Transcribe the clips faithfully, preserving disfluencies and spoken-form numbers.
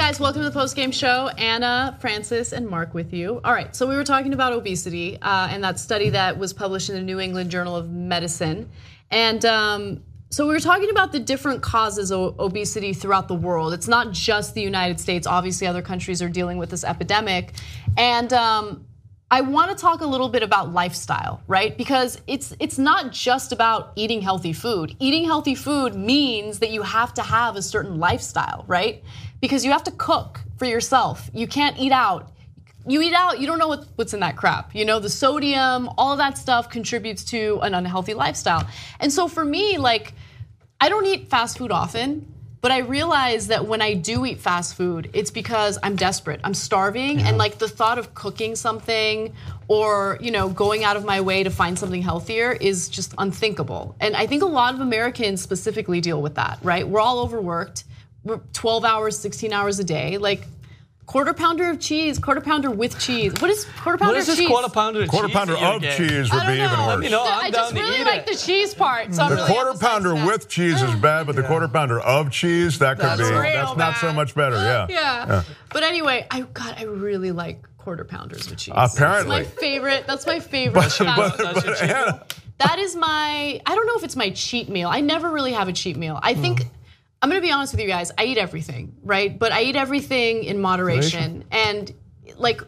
guys, welcome to the post-game show. Anna, Francis, and Mark with you. All right, so we were talking about obesity uh, and that study that was published in the New England Journal of Medicine. And um, so we were talking about the different causes of obesity throughout the world. It's not just the United States. Obviously, other countries are dealing with this epidemic. And um, I want to talk a little bit about lifestyle, right? Because it's it's not just about eating healthy food. Eating healthy food means that you have to have a certain lifestyle, right? Because you have to cook for yourself. You can't eat out. You eat out, you don't know what, what's in that crap. You know, the sodium, all of that stuff contributes to an unhealthy lifestyle. And so for me, like, I don't eat fast food often, but I realize that when I do eat fast food, it's because I'm desperate. I'm starving, yeah. and like the thought of cooking something or, you know, going out of my way to find something healthier is just unthinkable. And I think a lot of Americans specifically deal with that, right? We're all overworked. We're twelve hours, sixteen hours a day. Like, quarter pounder of cheese, quarter pounder with cheese. What is quarter pounder what is of this cheese? Quarter pounder of quarter cheese. Quarter pounder of cheese would be even worse. Let me know, I'm I down just to really eat like it. the cheese part. So I'm the really quarter pounder that. with cheese is bad, but the yeah. quarter pounder of cheese, that could that's be, real that's bad. not so much better, yeah. yeah. yeah. But anyway, I God, I really like quarter pounders with cheese. Apparently. That's my favorite, that's my favorite. But, but, but, but, Anna. That is my, I don't know if it's my cheat meal. I never really have a cheat meal. I think, mm. I'm gonna be honest with you guys, I eat everything, right? But I eat everything in moderation. And like,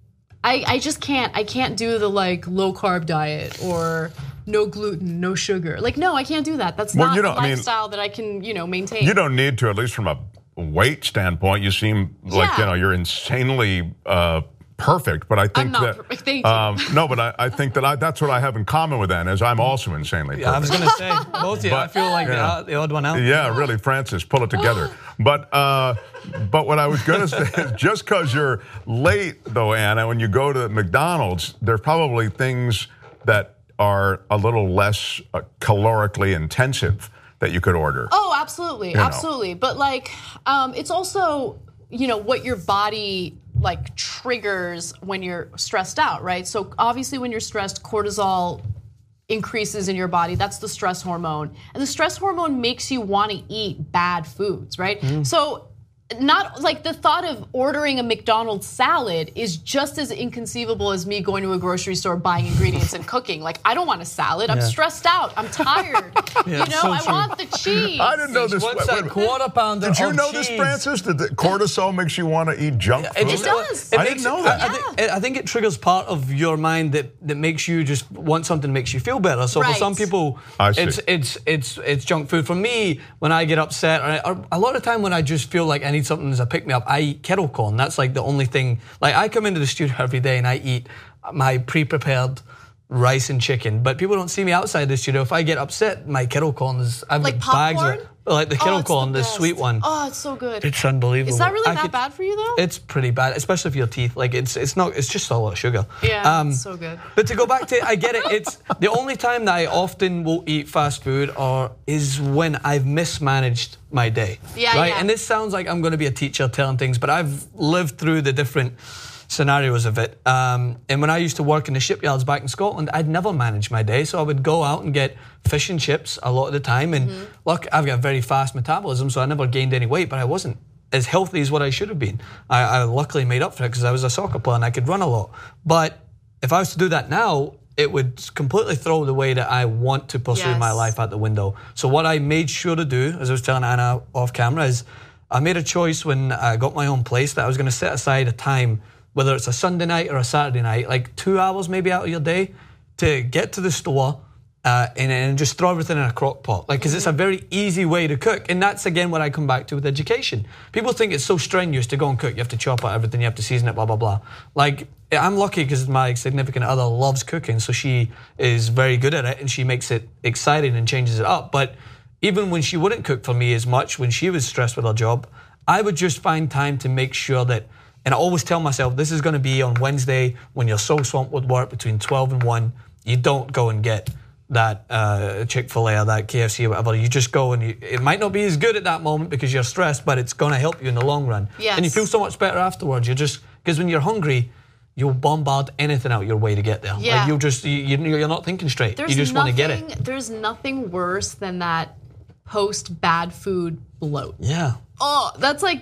I, I just can't, I can't do the like low carb diet or no gluten, no sugar. Like, no, I can't do that. That's well, not you a know, lifestyle I mean, that I can, you know, maintain. You don't need to, at least from a weight standpoint. You seem like, yeah. you know, you're insanely uh, perfect, but I think I'm not that perfect. Thank you. Um, no, but I, I think that I, that's what I have in common with Anna, is I'm also insanely perfect. Yeah, I was going to say, both of you, I feel like yeah. the, the odd one out. Yeah, really, Francis, pull it together. but uh, but what I was going to say is, just because you're late, though, Anna, when you go to McDonald's, there's probably things that are a little less uh, calorically intensive that you could order. Oh, absolutely, you know. absolutely. But like, um, it's also, you know, what your body like triggers when you're stressed out, right? So obviously when you're stressed, cortisol increases in your body. That's the stress hormone. And the stress hormone makes you want to eat bad foods, right? Mm. So not like the thought of ordering a McDonald's salad is just as inconceivable as me going to a grocery store, buying ingredients and cooking. Like, I don't want a salad. I'm yeah. stressed out. I'm tired. yeah, you know, so I true. want the cheese. I didn't know this. What's that quarter pounder Did you of know cheese? this, Francis? That the cortisol makes you want to eat junk it food? It does. It I makes, didn't know that. I, I, think, I think it triggers part of your mind that, that makes you just want something that makes you feel better. So right. for some people, it's it's it's it's junk food. For me, when I get upset, or, or a lot of time when I just feel like I need something as a pick me up, I eat kettle corn. That's like the only thing. Like, I come into the studio every day and I eat my pre-prepared rice and chicken, but people don't see me outside the studio. If I get upset, my kettle corn is, I've like got bags popcorn? of like the kettle oh, corn, the, the sweet one. Oh, it's so good. It's unbelievable. Is that really I that could, bad for you though? It's pretty bad, especially for your teeth. Like, it's it's not. It's just a lot of sugar. Yeah, um, it's so good. But to go back to, I get it. It's the only time that I often will eat fast food or is when I've mismanaged my day. Yeah, right. Yeah. And this sounds like I'm going to be a teacher telling things, but I've lived through the different scenarios of it. Um, and when I used to work in the shipyards back in Scotland, I'd never manage my day. So I would go out and get fish and chips a lot of the time. And mm-hmm. look, I've got a very fast metabolism, so I never gained any weight, but I wasn't as healthy as what I should have been. I, I luckily made up for it because I was a soccer player and I could run a lot. But if I was to do that now, it would completely throw the way that I want to pursue yes. my life out the window. So what I made sure to do, as I was telling Anna off camera, is I made a choice when I got my own place that I was going to set aside a time, whether it's a Sunday night or a Saturday night, like two hours maybe out of your day, to get to the store uh, and, and just throw everything in a crock pot. Like, because mm-hmm. it's a very easy way to cook. And that's, again, what I come back to with education. People think it's so strenuous to go and cook. You have to chop out everything, you have to season it, blah, blah, blah. Like, I'm lucky because my significant other loves cooking, so she is very good at it and she makes it exciting and changes it up. But even when she wouldn't cook for me as much, when she was stressed with her job, I would just find time to make sure that, and I always tell myself, this is going to be on Wednesday when you're so swamped with work between twelve and one. You don't go and get that uh, Chick-fil-A or that K F C or whatever. You just go and you, it might not be as good at that moment because you're stressed, but it's going to help you in the long run. Yes. And you feel so much better afterwards. You're just, because when you're hungry, you'll bombard anything out your way to get there. Yeah. Like, you'll just, you, you're not thinking straight. There's you just want to get it. There's nothing worse than that post bad food bloat. Yeah. Oh, that's like,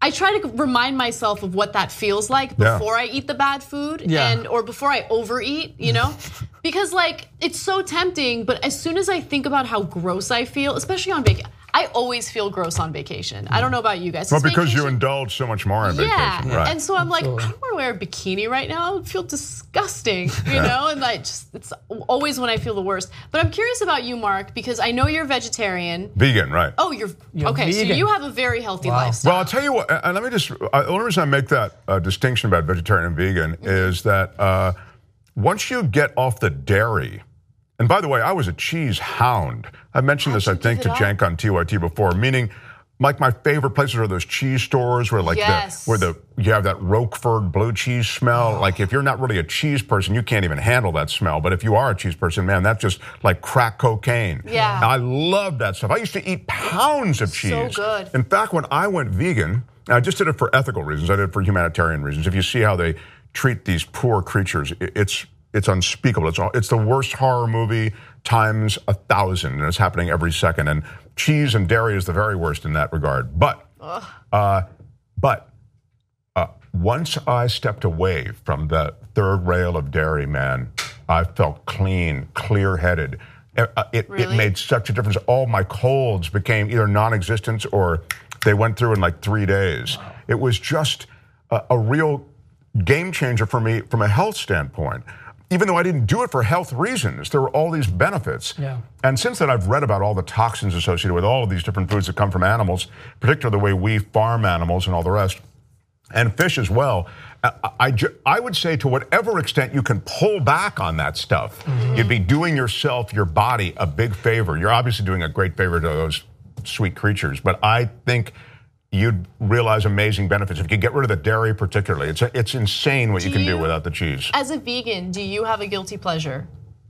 I try to remind myself of what that feels like before yeah. I eat the bad food yeah. and or before I overeat, you know? Because like it's so tempting, but as soon as I think about how gross I feel, especially on vacation, I always feel gross on vacation. I don't know about you guys. Well, because vacation, you indulge so much more on yeah. vacation. Right. And so I'm like, Absolutely. I don't want to wear a bikini right now. I would feel disgusting, you know? And like just it's always when I feel the worst. But I'm curious about you, Mark, because I know you're vegetarian. Vegan, right. Oh, you're, you're okay, vegan. so you have a very healthy Wow. lifestyle. Well, I'll tell you what, and let me just, uh, the only reason I make that uh, distinction about vegetarian and vegan mm-hmm. is that uh, once you get off the dairy, and by the way, I was a cheese hound. I mentioned How'd this, I you think, give to it Cenk on T Y T before, meaning like my favorite places are those cheese stores where like Yes. the where the you have that Roquefort blue cheese smell. Like if you're not really a cheese person, you can't even handle that smell. But if you are a cheese person, man, that's just like crack cocaine. Yeah. I love that stuff. I used to eat pounds of cheese. So good. In fact, when I went vegan, I just did it for ethical reasons. I did it for humanitarian reasons. If you see how they treat these poor creatures, it's it's unspeakable. It's all, it's the worst horror movie times a thousand, and it's happening every second. And cheese and dairy is the very worst in that regard. But, uh, but uh, once I stepped away from the third rail of dairy, man, I felt clean, clear-headed. It, it, Really? it made such a difference. All my colds became either non-existent or they went through in like three days. Wow. It was just a, a real game changer for me from a health standpoint. Even though I didn't do it for health reasons, there were all these benefits. Yeah. And since then, I've read about all the toxins associated with all of these different foods that come from animals, particularly the way we farm animals and all the rest, and fish as well. I, I, I would say to whatever extent you can pull back on that stuff, mm-hmm. you'd be doing yourself, your body, a big favor. You're obviously doing a great favor to those sweet creatures, but I think you'd realize amazing benefits if you get rid of the dairy particularly. It's a, it's insane what Do you can you, do without the cheese. As a vegan, do you have a guilty pleasure?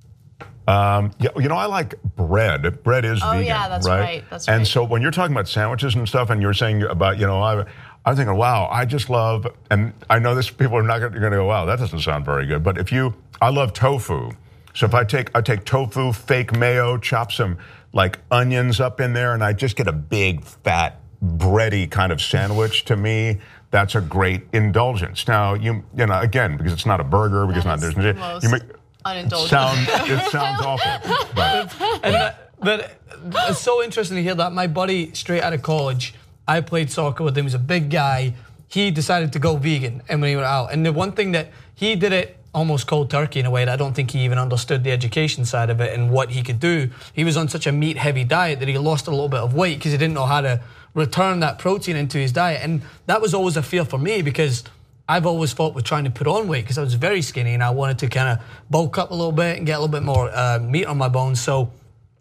Um, yeah, you know, I like bread. Bread is oh, vegan, yeah, that's right? right. That's and right. so when you're talking about sandwiches and stuff, and you're saying about, you know, I, I'm thinking, wow, I just love, and I know this people are not going to go, wow, that doesn't sound very good. But if you, I love tofu. So if I take, I take tofu, fake mayo, chop some like onions up in there, and I just get a big fat bready kind of sandwich. To me, that's a great indulgence. Now, you you know, again, because it's not a burger, because that not is there's the most you make unindulgent. sound it sounds awful. But And that, but it's so interesting to hear that. My buddy, straight out of college, I played soccer with him. He was a big guy. He decided to go vegan, and when he went out, and the one thing that he did it almost cold turkey in a way that I don't think he even understood the education side of it and what he could do. He was on such a meat-heavy diet that he lost a little bit of weight because he didn't know how to return that protein into his diet. And that was always a fear for me because I've always fought with trying to put on weight because I was very skinny and I wanted to kind of bulk up a little bit and get a little bit more uh, meat on my bones. So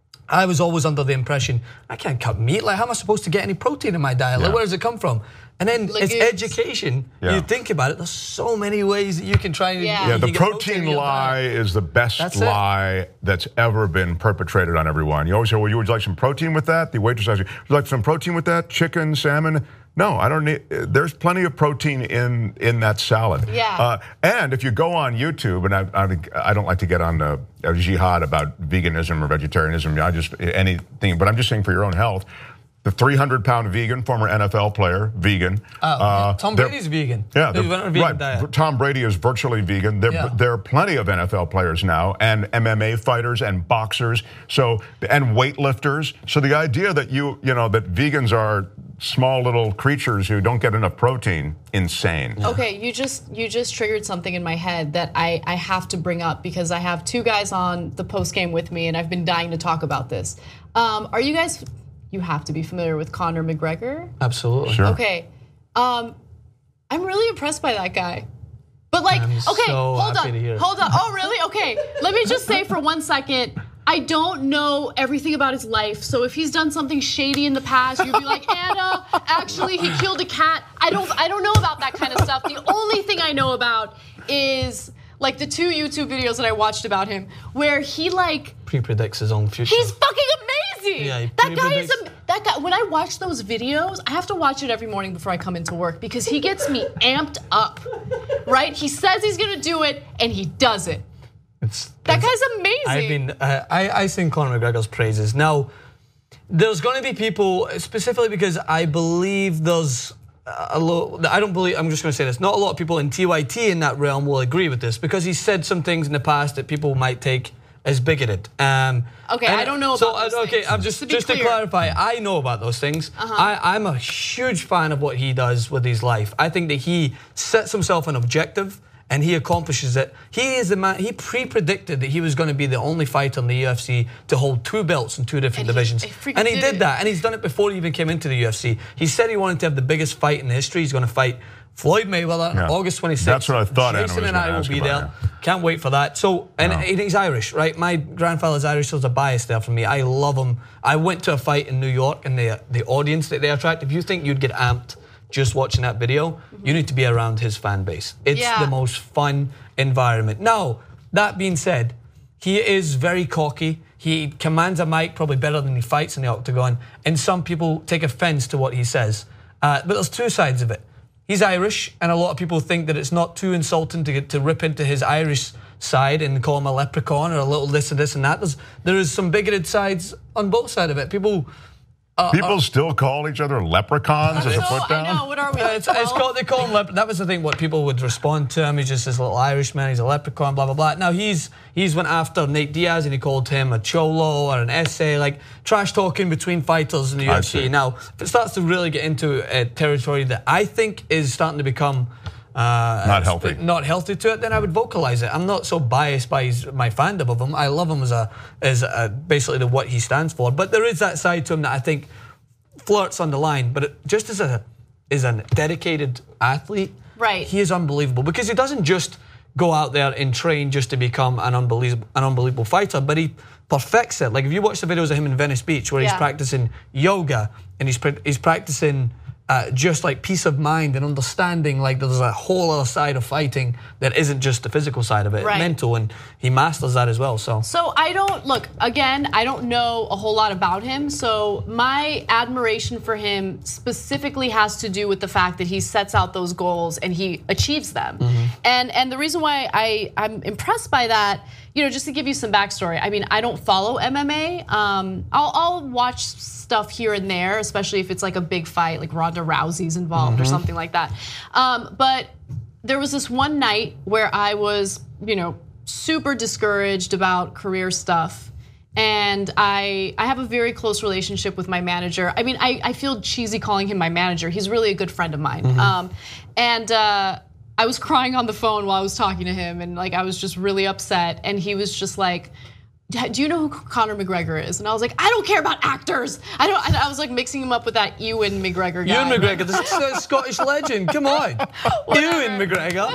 I was always under the impression, I can't cut meat. Like, how am I supposed to get any protein in my diet? Like, Yeah. where does it come from? And then Legumes. it's education. Yeah. You think about it, there's so many ways that you can try and Yeah. yeah, you the can get protein in your lie diet. is the best That's it. lie that's ever been perpetrated on everyone. You always say, well, you would you like some protein with that? The waitress asks you, would you like some protein with that? Chicken, salmon? No, I don't need, there's plenty of protein in, in that salad. Yeah. Uh, and if you go on YouTube, and I, I, I don't like to get on a, a jihad about veganism or vegetarianism, I just, anything, but I'm just saying for your own health, the three hundred pound vegan, former N F L player, vegan. Oh, uh, Tom there- Brady's vegan. Yeah, He there- went on a vegan right. diet. Tom Brady is virtually vegan. There, Yeah. there are plenty of N F L players now, and M M A fighters, and boxers, so and weightlifters. So the idea that you, you know, that vegans are small little creatures who don't get enough protein, insane. Okay, you just you just triggered something in my head that I, I have to bring up because I have two guys on the post game with me and I've been dying to talk about this. Um, are you guys? You have to be familiar with Conor McGregor. Absolutely. Sure. Okay, um, I'm really impressed by that guy. But like, I'm okay, so hold happy on, to hear it. hold on. Oh, really? Okay, let me just say for one second. I don't know everything about his life, so if he's done something shady in the past, you'd be like, Anna, actually, he killed a cat. I don't, I don't know about that kind of stuff. The only thing I know about is like the two YouTube videos that I watched about him, where he like Pre-predicts his own future. he's fucking amazing. Yeah, he that guy is pre-predicts- a, that guy. When I watch those videos, I have to watch it every morning before I come into work because he gets me amped up. Right? He says he's gonna do it, and he does it. It's, That it's- guy's amazing. I mean, uh, I, I sing Conor McGregor's praises. Now, there's going to be people, specifically because I believe there's a lot, I don't believe, I'm just going to say this, not a lot of people in T Y T in that realm will agree with this because he's said some things in the past that people might take as bigoted. Um, okay, I don't know so, about those Okay, things. I'm just, to, just to clarify, I know about those things. Uh-huh. I, I'm a huge fan of what he does with his life. I think that he sets himself an objective and he accomplishes it. He is the man, he pre-predicted that he was going to be the only fighter in the U F C to hold two belts in two different and divisions. He, and he did, did that, and he's done it before he even came into the U F C. He said he wanted to have the biggest fight in history. He's going to fight Floyd Mayweather yeah. on August twenty-sixth. That's what I thought Anna Jason was and I will be about, there. yeah. Can't wait for that. So, and, yeah. and he's Irish, right? My grandfather's Irish, so there's a bias there for me. I love him. I went to a fight in New York, and the the audience that they attract, if you think you'd get amped just watching that video, mm-hmm. you need to be around his fan base. It's yeah. the most fun environment. Now, that being said, he is very cocky. He commands a mic probably better than he fights in the octagon, and some people take offense to what he says. Uh, but there's two sides of it. He's Irish, and a lot of people think that it's not too insulting to get to rip into his Irish side and call him a leprechaun or a little this and this and that. There's, there is some bigoted sides on both sides of it. People... Uh, People uh, still call each other leprechauns as a so, put down? I know, what are we? Uh, it's, it's called, they call him leprechaun. That was the thing, what people would respond to him. He's just this little Irishman, he's a leprechaun, blah, blah, blah. Now, he's he's went after Nate Diaz and he called him a cholo or an essay, like trash talking between fighters in the U F C. Now, if it starts to really get into a territory that I think is starting to become uh, not healthy, not healthy to it, then I would vocalize it. I'm not so biased by his, my fandom of him. I love him as a as a, basically the, what he stands for. But there is that side to him that I think flirts on the line, but it, just as a as a dedicated athlete, right? He is unbelievable because he doesn't just go out there and train just to become an unbelievable an unbelievable fighter, but he perfects it. Like if you watch the videos of him in Venice Beach where yeah. he's practicing yoga and he's he's practicing uh, just like peace of mind and understanding, like there's a whole other side of fighting that isn't just the physical side of it, right. mental, and he masters that as well. So, so I don't look again. I don't know a whole lot about him. So my admiration for him specifically has to do with the fact that he sets out those goals and he achieves them. Mm-hmm. And and the reason why I I'm impressed by that, you know, just to give you some backstory. I mean, I don't follow M M A. Um, I'll, I'll watch stuff here and there, especially if it's like a big fight, like Ronda Rousey's involved mm-hmm. or something like that. Um, but there was this one night where I was, you know, super discouraged about career stuff. And I I have a very close relationship with my manager. I mean, I, I feel cheesy calling him my manager. He's really a good friend of mine. Mm-hmm. Um, and uh, I was crying on the phone while I was talking to him, and like I was just really upset. And he was just like, "Do you know who Conor McGregor is?" And I was like, "I don't care about actors. I don't." And I was like mixing him up with that Ewan McGregor guy. Ewan McGregor, the Scottish legend. Come on, Ewan McGregor.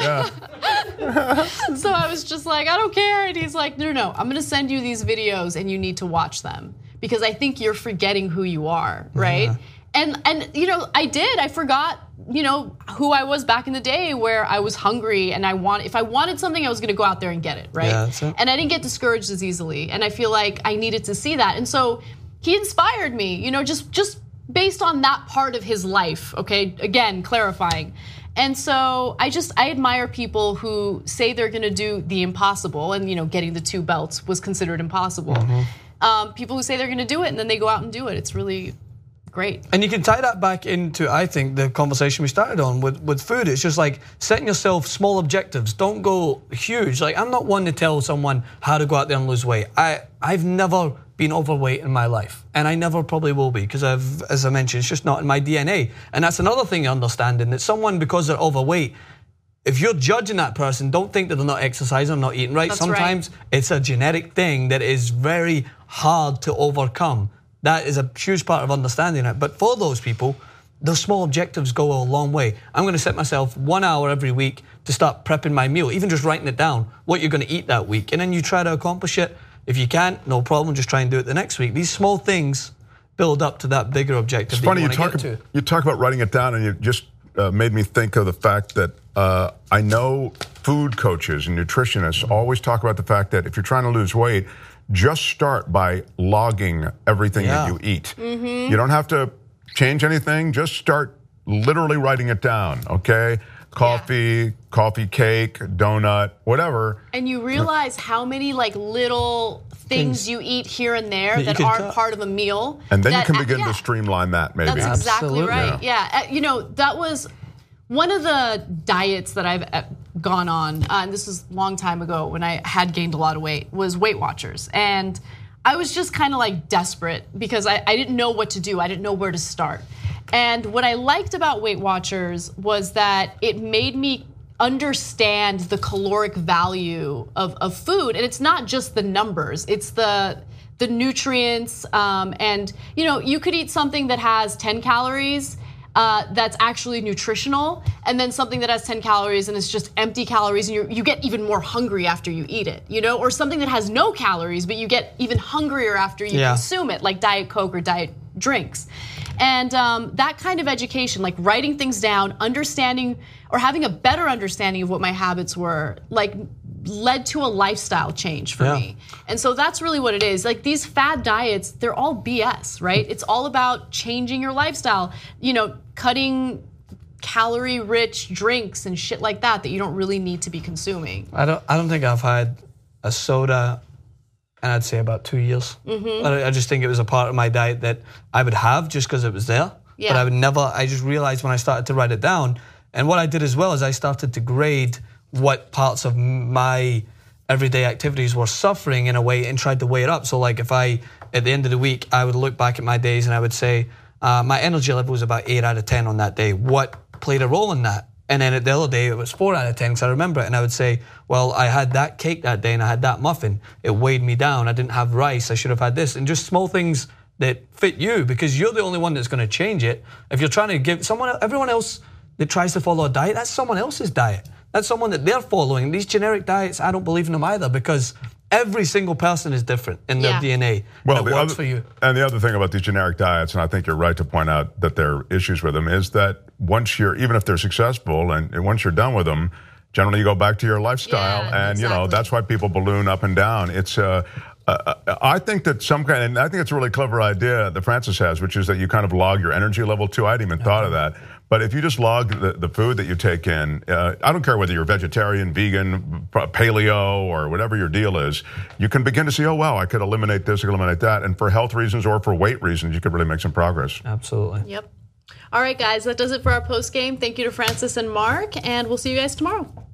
Yeah. So I was just like, "I don't care." And he's like, "No, no, no. I'm going to send you these videos, and you need to watch them because I think you're forgetting who you are, right?" Yeah. And and you know, I did. I forgot, you know, who I was back in the day where I was hungry and I want if I wanted something, I was going to go out there and get it, right? Yeah, that's it. And I didn't get discouraged as easily. And I feel like I needed to see that. And so he inspired me, you know, just just based on that part of his life, okay? Again, clarifying. And so I just I admire people who say they're going to do the impossible, and you know, getting the two belts was considered impossible. Mm-hmm. Um, people who say they're going to do it and then they go out and do it. It's really great. And you can tie that back into, I think, the conversation we started on with, with food. It's just like setting yourself small objectives. Don't go huge. Like, I'm not one to tell someone how to go out there and lose weight. I, I've never been overweight in my life, and I never probably will be because, I've, as I mentioned, it's just not in my D N A. And that's another thing, understanding that someone, because they're overweight, if you're judging that person, don't think that they're not exercising or not eating right. That's Sometimes right. It's a genetic thing that is very hard to overcome. That is a huge part of understanding it. But for those people, those small objectives go a long way. I'm going to set myself one hour every week to start prepping my meal, even just writing it down, what you're going to eat that week. And then you try to accomplish it. If you can't, no problem, just try and do it the next week. These small things build up to that bigger objective. It's that funny, you, you talk, get to. you talk about writing it down, and you just uh, made me think of the fact that uh, I know food coaches and nutritionists always talk about the fact that if you're trying to lose weight, just start by logging everything yeah. that you eat. Mm-hmm. You don't have to change anything. Just start literally writing it down, okay? coffee, yeah. coffee cake, donut, whatever. And you realize how many like little things, things. you eat here and there that, that aren't cut. part of a meal. And then that, you can begin yeah. to streamline that, maybe. That's exactly Absolutely. right. Yeah. yeah, you know, that was one of the diets that I've gone on, uh, and this was a long time ago when I had gained a lot of weight, was Weight Watchers. And I was just kind of like desperate because I, I didn't know what to do. I didn't know where to start. And what I liked about Weight Watchers was that it made me understand the caloric value of, of food. And it's not just the numbers, it's the the nutrients. Um, and you know, you could eat something that has ten calories Uh, that's actually nutritional, and then something that has ten calories and it's just empty calories, and you you get even more hungry after you eat it, you know, or something that has no calories, but you get even hungrier after you yeah. consume it, like Diet Coke or diet drinks. And um, that kind of education, like writing things down, understanding or having a better understanding of what my habits were, like led to a lifestyle change for yeah. me. And so that's really what it is. Like these fad diets, they're all B S, right? It's all about changing your lifestyle, you know, cutting calorie-rich drinks and shit like that that you don't really need to be consuming. I don't I don't think I've had a soda and I'd say about two years. Mm-hmm. I just think it was a part of my diet that I would have just because it was there. Yeah. But I would never, I just realized when I started to write it down, and what I did as well is I started to grade what parts of my everyday activities were suffering in a way and tried to weigh it up. So like if I, at the end of the week, I would look back at my days and I would say, uh, my energy level was about eight out of ten on that day. What played a role in that? And then at the other day, it was four out of ten because I remember it. And I would say, well, I had that cake that day and I had that muffin. It weighed me down. I didn't have rice. I should have had this. And just small things that fit you because you're the only one that's going to change it. If you're trying to give someone, everyone else that tries to follow a diet, that's someone else's diet. That's someone that they're following. These generic diets, I don't believe in them either because every single person is different in their yeah. D N A. Well, and it the works other, for you. And the other thing about these generic diets, and I think you're right to point out that there are issues with them, is that once you're, even if they're successful, and, and once you're done with them, generally you go back to your lifestyle, yeah, and exactly. you know that's why people balloon up and down. It's uh, uh, I think that some kind, and I think it's a really clever idea that Francis has, which is that you kind of log your energy level too. I hadn't even thought of that. But if you just log the, the food that you take in, uh, I don't care whether you're vegetarian, vegan, paleo, or whatever your deal is, you can begin to see, oh, wow, I could eliminate this, I could eliminate that. And for health reasons or for weight reasons, you could really make some progress. Absolutely. Yep. All right, guys, that does it for our post game. Thank you to Francis and Mark, and we'll see you guys tomorrow.